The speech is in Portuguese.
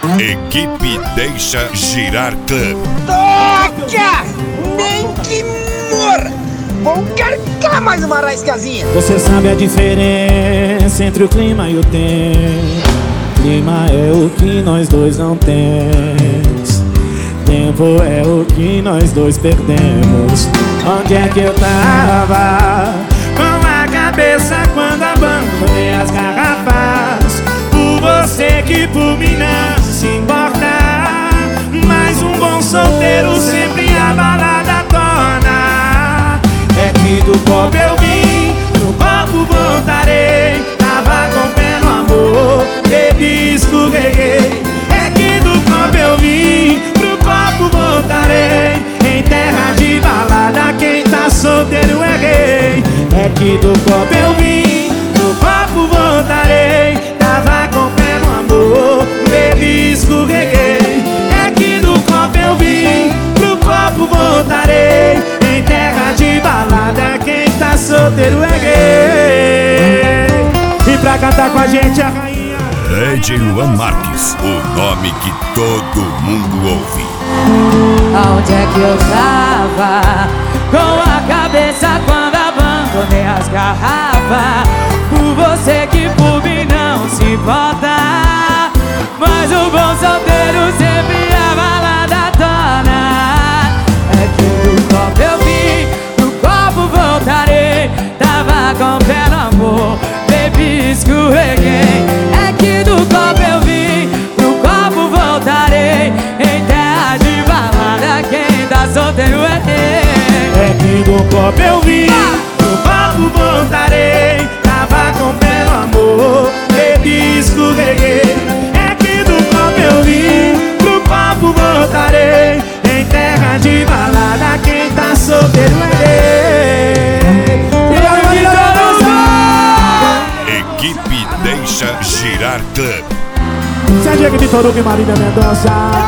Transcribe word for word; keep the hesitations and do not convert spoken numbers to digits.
Equipe Deixa Girar Club. Toca! Nem que morra! Vou carcar mais uma raiscazinha. Você sabe a diferença entre o clima e o tempo. Clima é o que nós dois não temos. Tempo é o que nós dois perdemos. Onde é que eu tava? Com a cabeça quando abandonei as garrafas. Por você que por mim não se importa. Mas um bom solteiro sempre a balada torna. É que do copo eu vim, no copo voltarei. Tava com pé no amor, bebi, escorreguei. É que do copo eu vim, pro copo voltarei. Em terra de balada quem tá solteiro é rei. É que do copo eu vim, pro copo voltarei. Tava com pé no amor, bebi, escorreguei. É que do copo eu vim, pro copo voltarei. Em terra de balada quem tá solteiro é gay. E pra cantar com a gente a rainha Lady Luan Marques, o nome que todo mundo ouve. Aonde é que eu tava? Com a cabeça quando abandonei as garrafas. Por você que por mim não se importa. Mas o bom solteiro sempre a balada torna. É que do copo eu vim, no copo voltarei. Tava com pé no amor, bebi, escorreguei. É que do copo eu vim, no copo voltarei. Em terra de balada quem tá solteiro é rei. É que do copo eu vim, no copo voltarei. Tava com pé no amor, bebi, escorreguei. É que do copo eu vim, pro copo voltarei. Em terra de balada quem tá solteiro é rei. Equipe Deixa Girar Club. Sérgio de Toruga e Marília Mendonça.